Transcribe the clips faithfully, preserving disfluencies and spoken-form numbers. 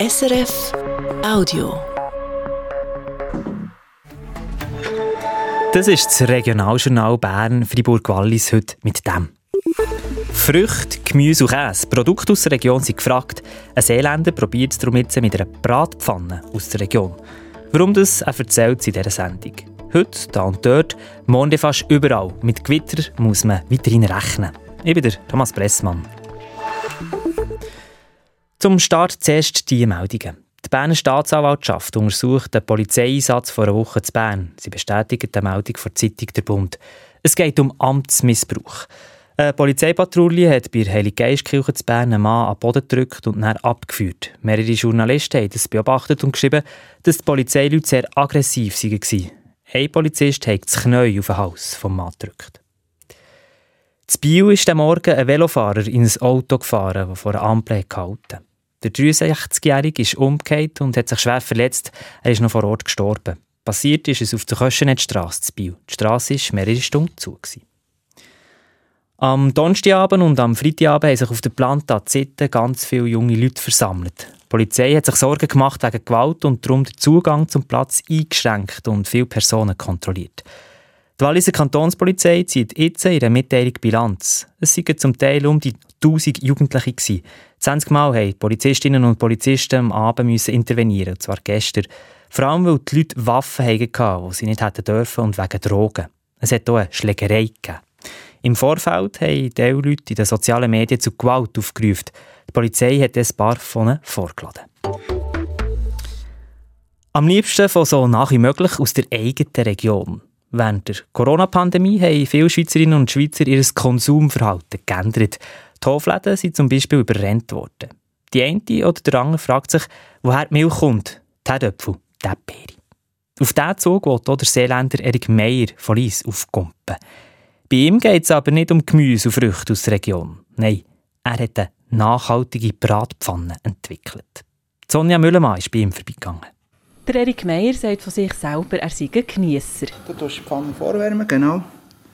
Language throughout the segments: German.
S R F Audio. Das ist das Regionaljournal Bern Fribourg-Wallis heute mit dem. Früchte, Gemüse und Käse, Produkte aus der Region sind gefragt. Ein Seeländer probiert es darum jetzt mit einer Bratpfanne aus der Region. Warum das, er erzählt in dieser Sendung. Heute, da und dort, morgen fast überall. Mit Gewitter muss man weiterhin rechnen. Ich bin der Thomas Bressmann. Zum Start zuerst diese Meldungen. Die Berner Staatsanwaltschaft untersucht den Polizeieinsatz vor einer Woche zu Bern. Sie bestätigt die Meldung von der Zeitung «Der Bund». Es geht um Amtsmissbrauch. Eine Polizeipatrouille hat bei der Heiliggeistkirche zu Bern einen Mann an den Boden gedrückt und dann abgeführt. Mehrere Journalisten haben das beobachtet und geschrieben, dass die Polizeileute sehr aggressiv waren. Ein Polizist hat das Knie auf den Hals vom Mann gedrückt. In Biel ist am Morgen ein Velofahrer in ein Auto gefahren, das vor einer Ampel gehalten hat. Der dreiundsechzigjährige ist umgekehrt und hat sich schwer verletzt. Er ist noch vor Ort gestorben. Passiert ist es auf der Köschenettstrasse in Biel. Die Strasse war mehrere Stunden zu. Am Donnerstagabend und am Freitagabend haben sich auf der Planta Zitten ganz viele junge Leute versammelt. Die Polizei hat sich Sorgen gemacht wegen Gewalt und darum den Zugang zum Platz eingeschränkt und viele Personen kontrolliert. Die Walliser Kantonspolizei zieht jetzt in ihrer Mitteilung Bilanz. Es waren zum Teil um die tausend Jugendliche gewesen. zwanzig Mal mussten Polizistinnen und Polizisten am Abend intervenieren, und zwar gestern. Vor allem, weil die Leute Waffen hatten, die sie nicht hätten dürfen, und wegen Drogen. Es hat auch eine Schlägerei gegeben. Im Vorfeld haben die Leute in den sozialen Medien zu Gewalt aufgerufen. Die Polizei hat ein paar von ihnen vorgeladen. Am liebsten von so nah wie möglich aus der eigenen Region. Während der Corona-Pandemie haben viele Schweizerinnen und Schweizer ihr Konsumverhalten geändert. Die Hofläden sind zum Beispiel überrennt worden. Die eine oder der andere fragt sich, woher die Milch kommt. Die Herdöpfel, die Beere. Auf diesen Zug will auch der Seeländer Erik Meier von Lies aufkumpen. Bei ihm geht es aber nicht um Gemüse und Früchte aus der Region. Nein, er hat eine nachhaltige Bratpfanne entwickelt. Sonja Müllemann ist bei ihm vorbeigegangen. Der Erik Meier sagt von sich selber, er sei ein Geniesser. Du tust die Pfanne vorwärmen, genau.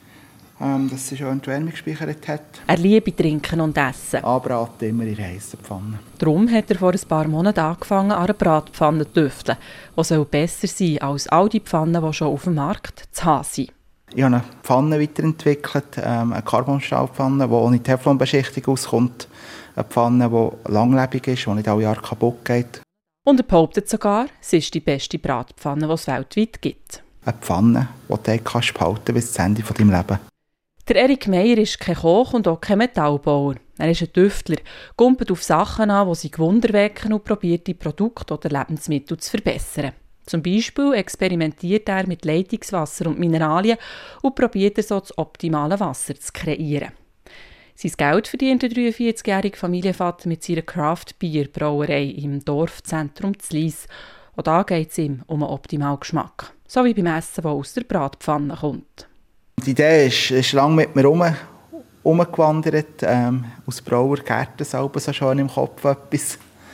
Ähm, dass sie schon die Wärme gespeichert hat. Er liebe trinken und essen. Anbraten immer in heissen Pfanne. Darum hat er vor ein paar Monaten angefangen, an einer Bratpfanne zu tüfteln, die soll besser sein als all die Pfannen, die schon auf dem Markt zu haben sind. Ich habe eine Pfanne weiterentwickelt, ähm, eine Carbonstahlpfanne, die ohne Teflonbeschichtung auskommt. Eine Pfanne, die langlebig ist, die nicht alle Jahre kaputt geht. Und er behauptet sogar, es ist die beste Bratpfanne, die es weltweit gibt. Eine Pfanne, die du kannst behalten bis zum Ende deines Lebens. Der Erik Meier ist kein Koch und auch kein Metallbauer. Er ist ein Tüftler, kumpelt auf Sachen an, die sich Gewunder wecken und probiert, die Produkte oder Lebensmittel zu verbessern. Zum Beispiel experimentiert er mit Leitungswasser und Mineralien und probiert so das optimale Wasser zu kreieren. Sein Geld verdient der dreiundvierzigjährige Familienvater mit seiner Craft-Bier-Brauerei im Dorfzentrum zu Lies. Auch da geht es ihm um einen optimalen Geschmack. So wie beim Essen, das aus der Bratpfanne kommt. Die Idee ist, ist lange mit mir herum, herumgewandert. Ähm, aus Brauergärten selber so schon im Kopf etwas.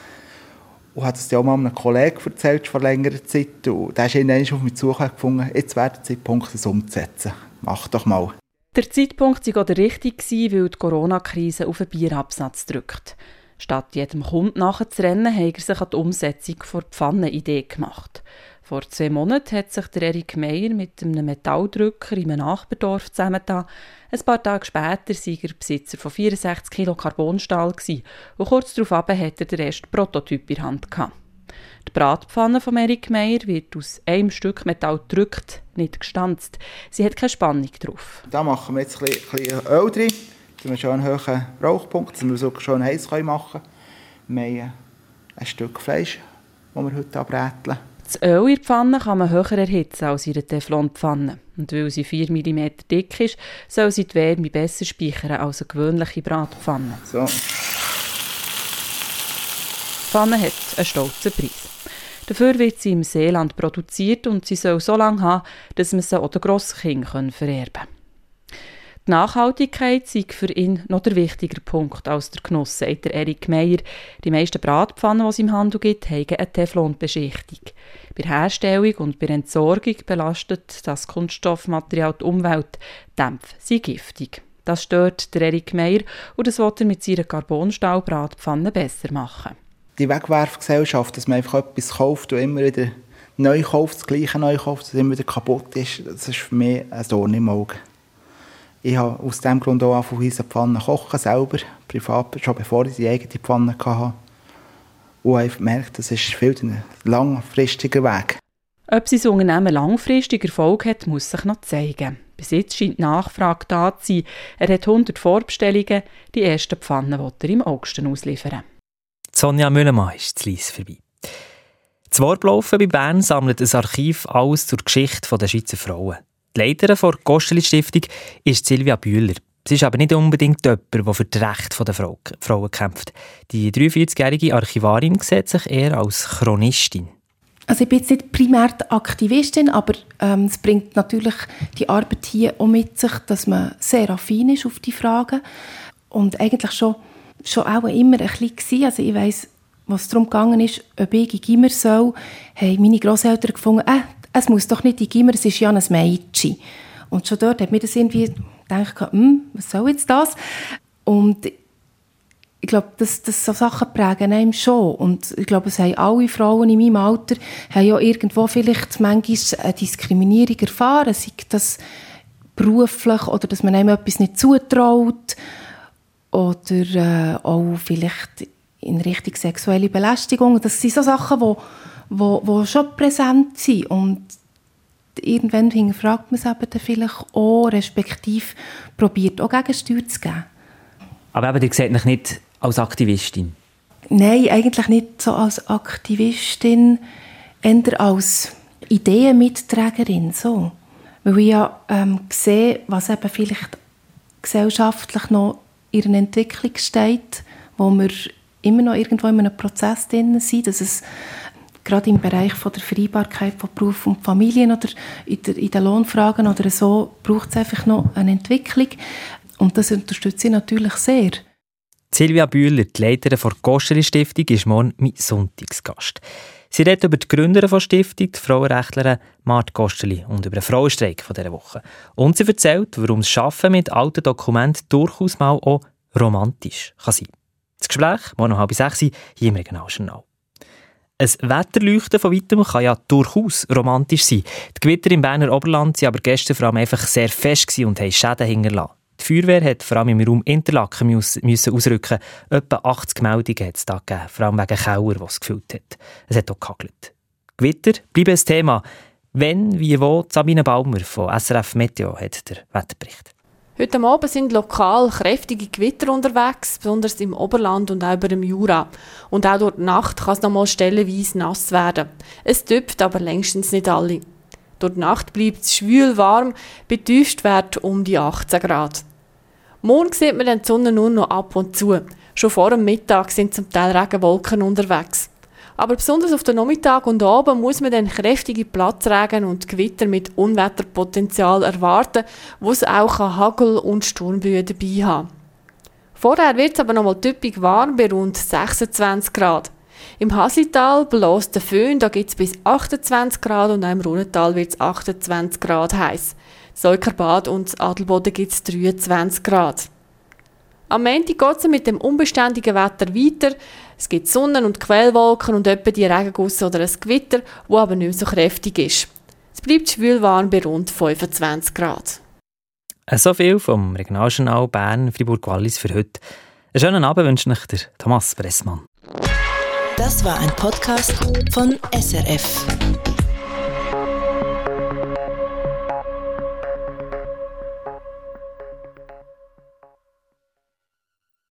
Und hat es ja auch mal einem Kollegen erzählt, vor längerer Zeit. Und der ist irgendwann auf mich zugekommen, jetzt wäre der Zeitpunkt, es umzusetzen. Mach doch mal. Der Zeitpunkt war auch der richtige, weil die Corona-Krise auf den Bierabsatz drückt. Statt jedem Kunden nachzurennen, hat er sich an die Umsetzung der Pfannenidee gemacht. Vor zwei Monaten hat sich der Erik Meier mit einem Metalldrücker in einem Nachbardorf zusammengetan. Ein paar Tage später war er Besitzer von vierundsechzig Kilo Carbonstahl und kurz darauf hat er den ersten Prototyp in der Hand gehabt. Die Bratpfanne von Erik Meier wird aus einem Stück Metall gedrückt, nicht gestanzt. Sie hat keine Spannung drauf. Da machen wir jetzt ein bisschen Öl drin, damit wir schon einen hohen Rauchpunkt, damit wir es schön heiß machen können. Wir haben ein Stück Fleisch, das wir heute anbräteln. Das Öl in der Pfanne kann man höher erhitzen als in der Teflonpfanne. Und weil sie vier Millimeter dick ist, soll sie die Wärme besser speichern als eine gewöhnliche Bratpfanne. So. Die Pfanne hat einen stolzen Preis. Dafür wird sie im Seeland produziert und sie soll so lange haben, dass man sie auch den Grosskindern vererben kann. Die Nachhaltigkeit sei für ihn noch der wichtigere Punkt als der Genuss, sagt der Erik Meier. Die meisten Bratpfannen, die es im Handel gibt, haben eine Teflonbeschichtung. Bei der Herstellung und bei der Entsorgung belastet das Kunststoffmaterial die Umwelt. Dämpfe sind giftig. Das stört der Erik Meier und das will er mit seiner Carbonstahl-Bratpfanne besser machen. die Wegwerfgesellschaft, dass man einfach etwas kauft und immer wieder neu kauft, das Gleiche neu kauft, das immer wieder kaputt ist, das ist für mich ein Dorn im Auge. Ich habe aus diesem Grund auch angefangen, in der Pfanne kochen, selber, privat, schon bevor ich die eigene Pfanne hatte. Und habe gemerkt, das ist viel ein langfristiger Weg. Ob sein Unternehmen langfristig Erfolg hat, muss sich noch zeigen. Bis jetzt scheint die Nachfrage da zu sein. Er hat hundert Vorbestellungen, die ersten Pfannen will er im August ausliefern. Sonja Müllemann ist zu Lyss vorbei. Das Worblaufen bei Bern sammelt ein Archiv alles zur Geschichte der Schweizer Frauen. Die Leiterin der Gosteli-Stiftung ist Silvia Bühler. Sie ist aber nicht unbedingt jemand, der für die Rechte der Frau, Frauen kämpft. Die dreiundvierzigjährige Archivarin sieht sich eher als Chronistin. Also ich bin jetzt nicht primär die Aktivistin, aber ähm, es bringt natürlich die Arbeit hier auch mit sich, dass man sehr affin ist auf die Fragen und eigentlich schon, schon auch immer ein bisschen war. Also ich weiss, was darum gegangen ist, ob ich in Gimmer soll, haben meine Grosseltern gefunden, äh, es muss doch nicht in Gimmer, es ist ja ein Mädchen. Und schon dort hat mir das irgendwie gedacht, hm, was soll jetzt das? Und ich glaube, das, das so Sachen prägen einem schon. Und ich glaube, es haben alle Frauen in meinem Alter haben ja irgendwo vielleicht manchmal eine Diskriminierung erfahren, sei das beruflich oder dass man einem etwas nicht zutraut oder äh, auch vielleicht in Richtung sexuelle Belästigung. Das sind so Sachen, die wo, wo schon präsent sind. Und irgendwann hinterfragt man es eben dann vielleicht auch, respektive probiert auch Gegensteuer zu geben. Aber eben, ihr seht mich nicht als Aktivistin? Nein, eigentlich nicht so als Aktivistin, eher als Ideenmitträgerin. So. Weil ich ja ähm, sehe, was eben vielleicht gesellschaftlich noch in einer Entwicklung steht, wo wir immer noch irgendwo in einem Prozess drin sind, dass es gerade im Bereich von der Vereinbarkeit von Beruf und Familien oder in, der, in den Lohnfragen oder so, braucht es einfach noch eine Entwicklung. Und das unterstütze ich natürlich sehr. Silvia Bühler, die Leiterin der Gosteli-Stiftung, ist morgen mein Sonntagsgast. Sie redet über die Gründerin der Stiftung, die Frauenrechtlerin Marthe Gosteli, und über den Frauenstreik von dieser Woche. Und sie erzählt, warum das Arbeiten mit alten Dokumenten durchaus mal auch romantisch kann sein. Das Gespräch morgen um halb sechs hier im Regionaljournal. Ein Wetterleuchten von weitem kann ja durchaus romantisch sein. Die Gewitter im Berner Oberland waren aber gestern vor allem einfach sehr fest und haben Schäden hinterlassen. Die Feuerwehr hat vor allem im Raum Interlaken müssen ausrücken. Etwa achtzig Meldungen hat es da gegeben, vor allem wegen Kauer, was es gefüllt hat. Es hat auch gehagelt. Gewitter bleiben ein Thema. Wenn, wie, wo, Sabine Baumer von S R F Meteo hat der Wetterbericht. Heute Abend sind lokal kräftige Gewitter unterwegs, besonders im Oberland und auch über dem Jura. Und auch durch die Nacht kann es noch mal stellenweise nass werden. Es tüpft aber längstens nicht alle. Durch die Nacht bleibt es schwül warm, bei Tiefstwert um die achtzehn Grad. Morgen sieht man dann die Sonne nur noch ab und zu. Schon vor dem Mittag sind zum Teil Regenwolken unterwegs. Aber besonders auf den Nachmittag und Abend muss man dann kräftige Platzregen und Gewitter mit Unwetterpotenzial erwarten, wo es auch Hagel- und Sturmböen dabei haben. Vorher wird es aber noch mal typisch warm bei rund sechsundzwanzig Grad. Im Haslital bläst der Föhn, da gibt es bis achtundzwanzig Grad und auch im Rhonental wird es achtundzwanzig Grad heiß. Säukerbad und Adelboden gibt es dreiundzwanzig Grad. Am Montag geht es mit dem unbeständigen Wetter weiter. Es gibt Sonnen- und Quellwolken und etwa die Regengusse oder ein Gewitter, das aber nicht mehr so kräftig ist. Es bleibt schwül-warm bei rund fünfundzwanzig Grad. So viel vom Regionaljournal Bern Fribourg-Wallis für heute. Einen schönen Abend wünscht euch der Thomas Bressmann. Das war ein Podcast von S R F.